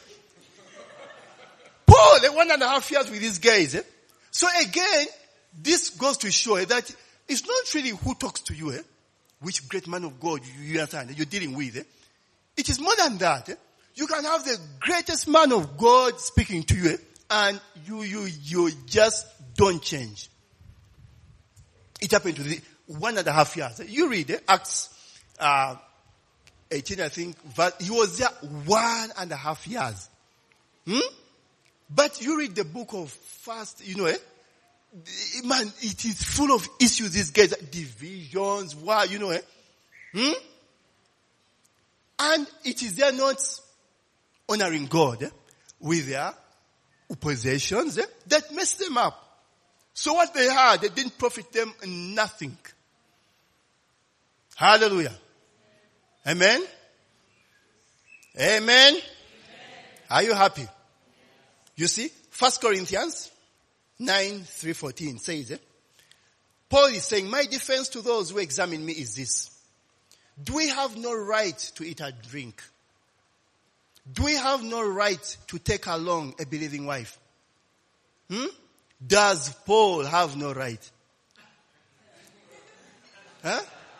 Speaker 2: Paul, 1.5 years with these guys. So again, this goes to show that it's not really who talks to you, which great man of God you understand you're dealing with. It is more than that. You can have the greatest man of God speaking to you, and you just don't change. It happened to the 1.5 years. You read Acts 18, I think. He was there 1.5 years. But you read the book of First, man, it is full of issues. These guys, divisions, and it is they're not honoring God with their possessions that messed them up. So what they had, they didn't profit them nothing. Hallelujah. Amen. Amen. Are you happy? You see, 1 Corinthians 9:3-14 says, Paul is saying, my defense to those who examine me is this. Do we have no right to eat and drink? Do we have no right to take along a believing wife? Does Paul have no right? Huh?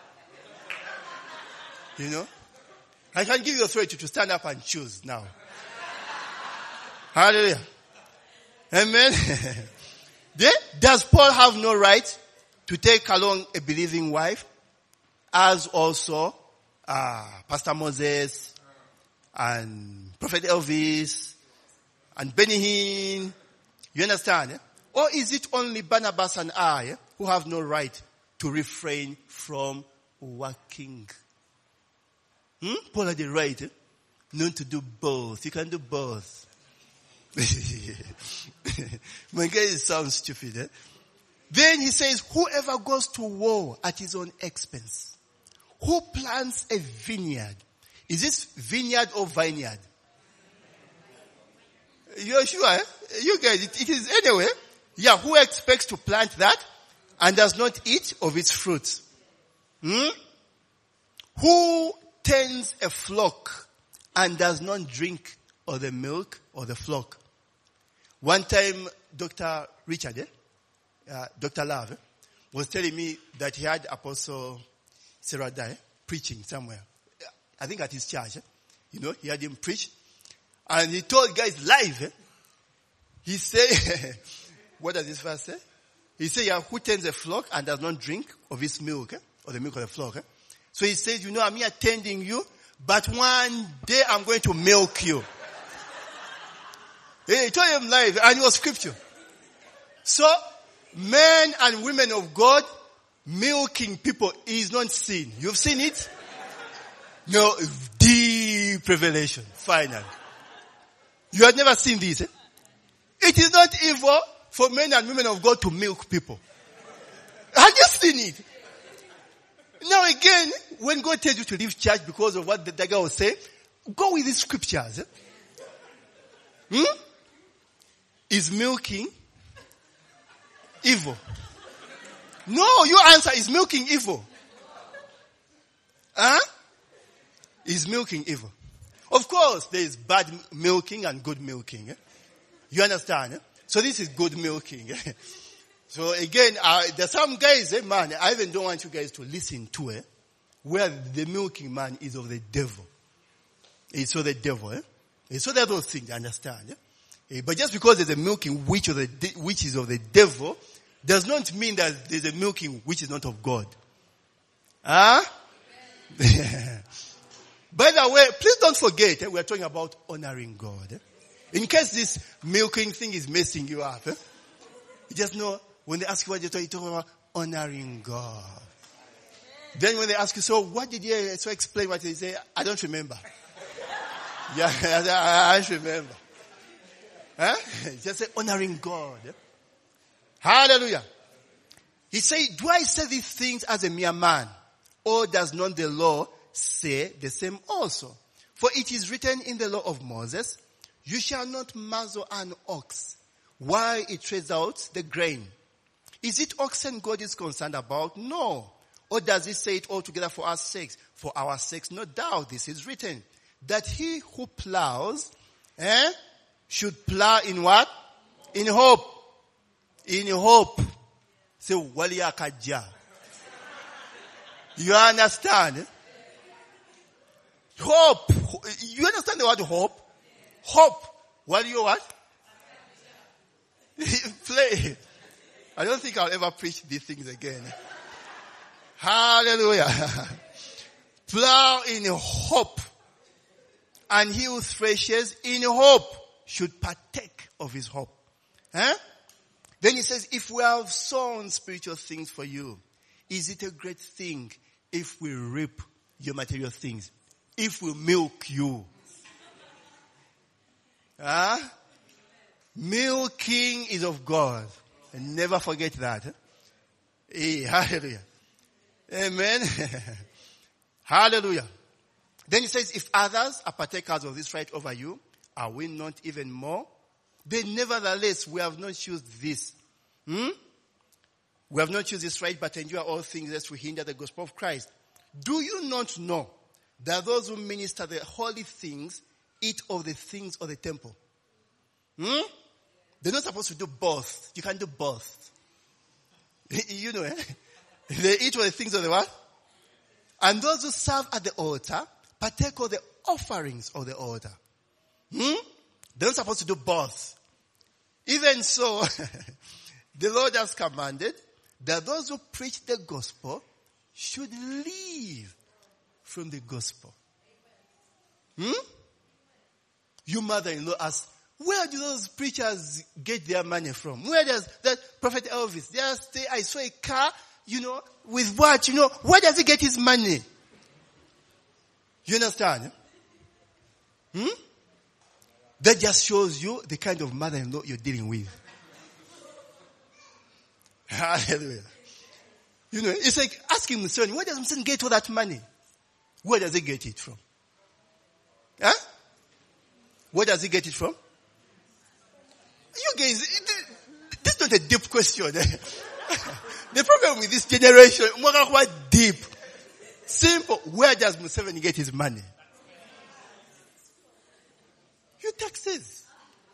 Speaker 2: I can give you authority to stand up and choose now. Hallelujah. Amen. Does Paul have no right to take along a believing wife? As also Pastor Moses and Prophet Elvis and Benny Hinn. You understand? Or is it only Barnabas and I who have no right to refrain from working? Paul had the right not to do both. You can do both. My guy sounds stupid. Then he says, whoever goes to war at his own expense. Who plants a vineyard? Is this vineyard or vineyard? You're sure? You guys, it is anyway. Yeah, who expects to plant that and does not eat of its fruits? Who tends a flock and does not drink of the milk or the flock? One time, Dr. Richard, Dr. Love, was telling me that he had Apostle Seradai preaching somewhere. I think at his church. He had him preach. And he told guys live. He said, what does this verse say? He said, who tends a flock and does not drink of its milk, or the milk of the flock. So he says, I'm here tending you, but one day I'm going to milk you. He told him live, and it was scripture. So, men and women of God, milking people is not sin. You've seen it? No, deep revelation, finally. You have never seen this. It is not evil for men and women of God to milk people. Have you seen it? Now again, when God tells you to leave church because of what the guy was saying, go with the scriptures. Is milking evil? No, your answer is milking evil. Is milking evil? Of course, there is bad milking and good milking. You understand? So this is good milking. So again, there's some guys, man, I even don't want you guys to listen to it, where the milking man is of the devil. It's of the devil. So that those things, you understand? But just because there's a milking which is of the devil, does not mean that there's a milking which is not of God. By the way, please don't forget, we're talking about honoring God. In case this milking thing is messing you up, you just know, when they ask you what you're talking about, honoring God. Then when they ask you, so what did you explain what they say? I don't remember. Yeah, I don't remember. Just say honoring God. Hallelujah. He said, do I say these things as a mere man? Or does not the law say the same also? For it is written in the law of Moses, you shall not muzzle an ox while it treads out the grain. Is it oxen God is concerned about? No. Or does it say it all together for our sakes? For our sakes, no doubt this is written. That he who plows, should plow in what? In hope. In hope. Say, waliyakaja. You understand? Hope. You understand the word hope? Hope. What do you what? Play. I don't think I'll ever preach these things again. Hallelujah. Plow in hope. And he who threshes in hope should partake of his hope. Then he says, if we have sown spiritual things for you, is it a great thing if we reap your material things? If we milk you? Milking is of God. And never forget that. Hey, hallelujah. Amen. Hallelujah. Then he says, if others are partakers of this right over you, are we not even more? Then nevertheless, we have not chosen this. We have not chosen this right, but endure all things lest we hinder the gospel of Christ. Do you not know that those who minister the holy things eat of the things of the temple? They're not supposed to do both. You can do both. You know, They eat of the things of the what? And those who serve at the altar partake of the offerings of the altar. They're not supposed to do both. Even so, the Lord has commanded that those who preach the gospel should live from the gospel. Your mother-in-law asks, where do those preachers get their money from? Where does that Prophet Elvis, I saw a car, with what, where does he get his money? You understand? That just shows you the kind of mother-in-law you're dealing with. Hallelujah. It's like asking Musoni, where does Musoni get all that money? Where does he get it from? Where does he get it from? You guys, this is not a deep question. The problem with this generation, quite deep. Simple. Where does Museveni get his money? Your taxes.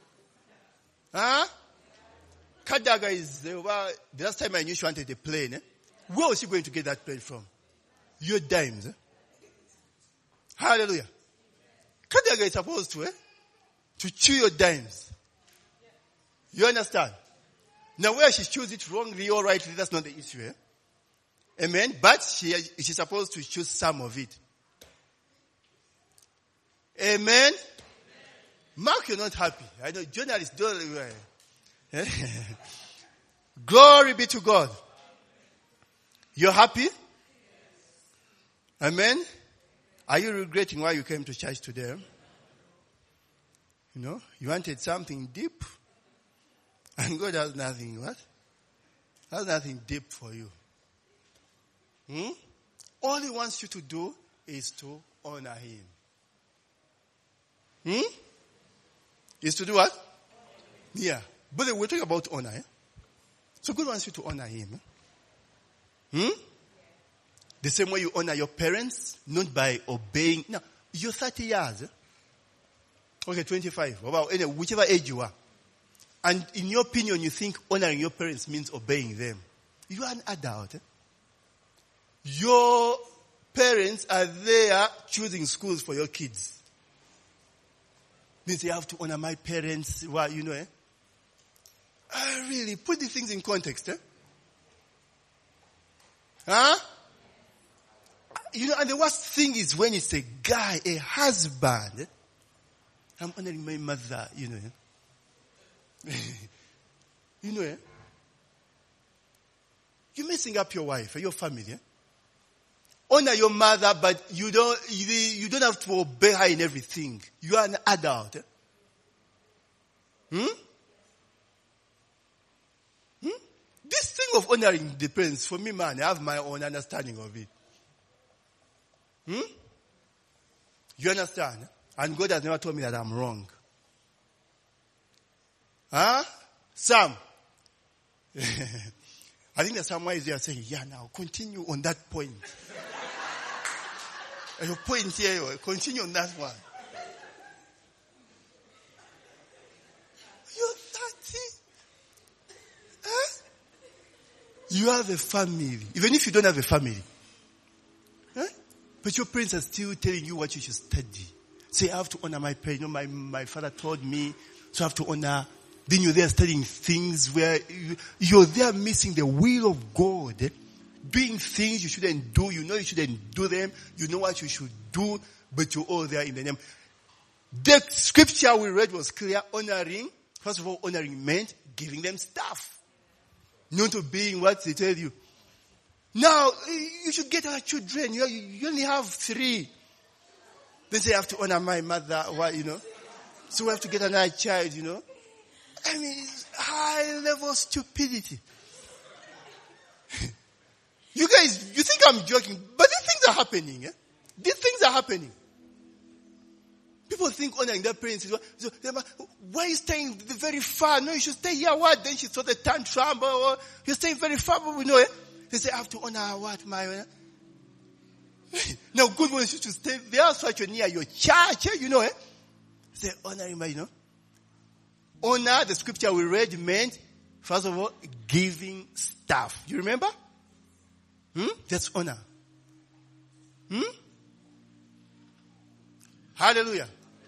Speaker 2: Kadaga is, the last time I knew she wanted a plane. Where was she going to get that plane from? Your dimes. Hallelujah. Kadaga is supposed to chew your dimes. You understand? Now where she chooses it wrongly or rightly, that's not the issue. Amen? But she's supposed to choose some of it. Amen? Mark, you're not happy. I know journalists don't. Glory be to God. You're happy? Amen? Are you regretting why you came to church today? You wanted something deep. And God has nothing, what? Has nothing deep for you. All he wants you to do is to honor him. Is to do what? Yeah. But we're talking about honor. So God wants you to honor him. The same way you honor your parents, not by obeying. No, you're 30 years. Okay, 25. Whichever age you are. And in your opinion, you think honoring your parents means obeying them. You are an adult. Your parents are there choosing schools for your kids. Means you have to honor my parents. Well, really, put these things in context. And the worst thing is when it's a guy, a husband. I'm honoring my mother, You're messing up your wife or your family. Honor your mother, but you don't have to obey her in everything. You are an adult. This thing of honoring the parents, for me, man, I have my own understanding of it. You understand? And God has never told me that I'm wrong. Sam, I think that someone is there saying, yeah, now continue on that point. Your point here, continue on that one. You're 30. Huh? You have a family. Even if you don't have a family. Huh? But your parents are still telling you what you should study. Say, I have to honor my parents. You know, my father told me, so I have to honor. Then you're there studying things where you're there missing the will of God. Eh? Doing things you shouldn't do. You know you shouldn't do them. You know what you should do, but you're all there in the name. The scripture we read was clear. Honoring, first of all, honoring meant giving them stuff. Not obeying what they tell you. Now, you should get our children. You only have 3. They say, I have to honor my mother. What, you know? So we have to get another child, you know. I mean, it's high level stupidity. You guys, you think I'm joking, but these things are happening. Eh? These things are happening. People think honoring their parents is, why are you staying very far? No, you should stay here. What? Then she throw the tantrum. Or you're staying very far, but we know it. They say, I have to honor what? My now, good ones, you should stay there so that you're near your church. You know it. Say, honoring my, you know. Honor, the scripture we read meant, first of all, giving stuff. You remember? That's honor. Hallelujah.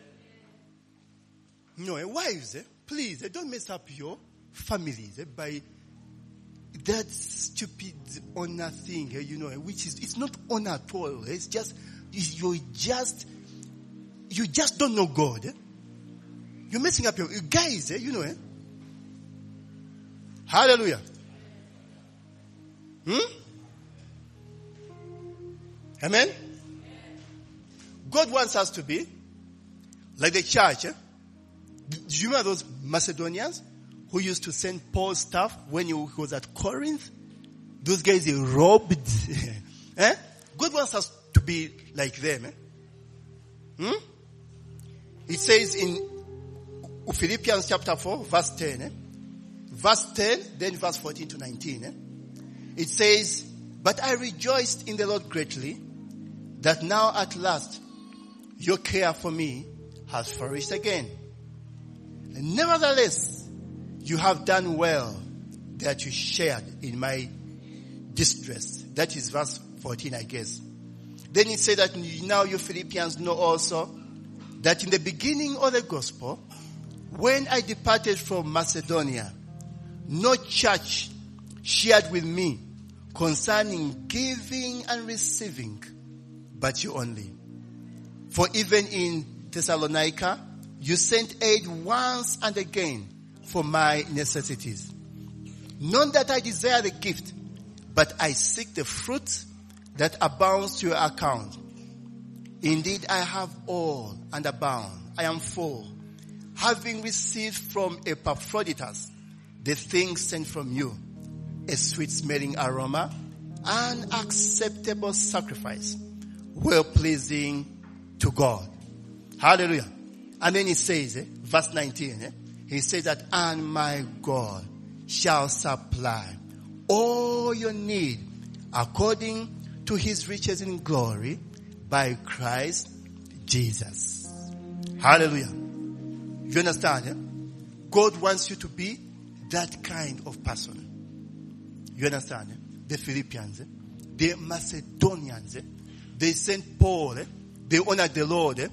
Speaker 2: No, wives, please, don't mess up your families by that stupid honor thing, you know, which is, it's not honor at all. It's just, you just don't know God. You're messing up your guys, you know. Hallelujah. Amen. God wants us to be like the church. Do you remember those Macedonians who used to send Paul stuff when he was at Corinth? Those guys, they robbed. God wants us to be like them. It says in Philippians chapter 4, verse 10. Verse 10, then verse 14 to 19. It says, but I rejoiced in the Lord greatly that now at last your care for me has flourished again. And nevertheless, you have done well that you shared in my distress. That is verse 14, I guess. Then it said that now you Philippians know also that in the beginning of the gospel, when I departed from Macedonia, no church shared with me concerning giving and receiving, but you only. For even in Thessalonica, you sent aid once and again for my necessities. Not that I desire the gift, but I seek the fruit that abounds to your account. Indeed, I have all and abound. I am full, having received from Epaphroditus the things sent from you, a sweet-smelling aroma, an acceptable sacrifice, well-pleasing to God. Hallelujah. And then he says, verse 19, he says that, and my God shall supply all your need according to his riches in glory by Christ Jesus. Hallelujah. You understand? God wants you to be that kind of person. You understand? The Philippians, the Macedonians, they sent Paul, they honored the Lord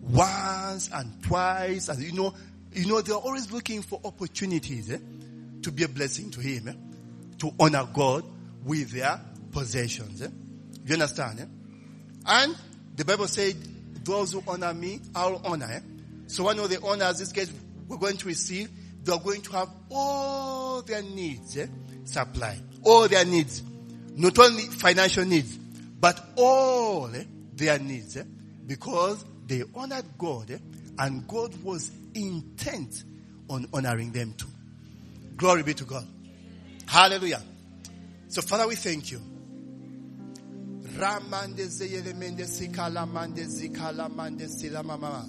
Speaker 2: once and twice, and you know they're always looking for opportunities to be a blessing to him, to honor God with their possessions. You understand? And the Bible said, those who honor me, I'll honor. So one of the honors these guys were going to receive, they're going to have all their needs supplied. All their needs. Not only financial needs, but all their needs. Because they honored God, and God was intent on honoring them too. Glory be to God. Hallelujah. So Father, we thank you. Ramande zeyelemende sikala mande zikala mande silamama.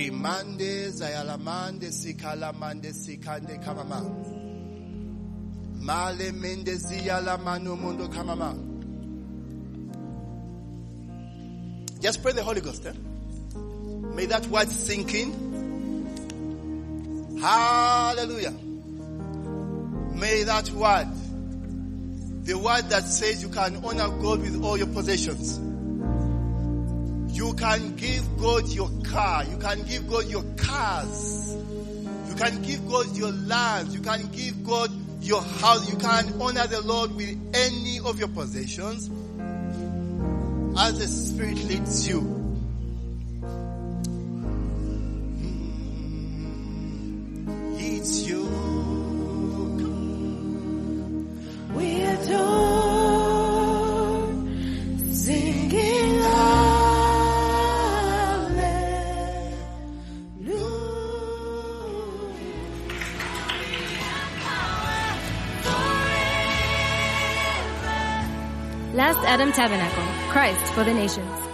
Speaker 2: Rimande zayalamande sikala mande sikande kamama. Male mendezia la manu mundo kamama. Just pray the Holy Ghost. May that word sink in. Hallelujah. May that word, the word that says you can honor God with all your possessions. You can give God your car. You can give God your cars. You can give God your land. You can give God your house. You can honor the Lord with any of your possessions as the Spirit leads you. It's you.
Speaker 3: We adore, singing
Speaker 1: Last Adam Tabernacle, Christ for the Nations.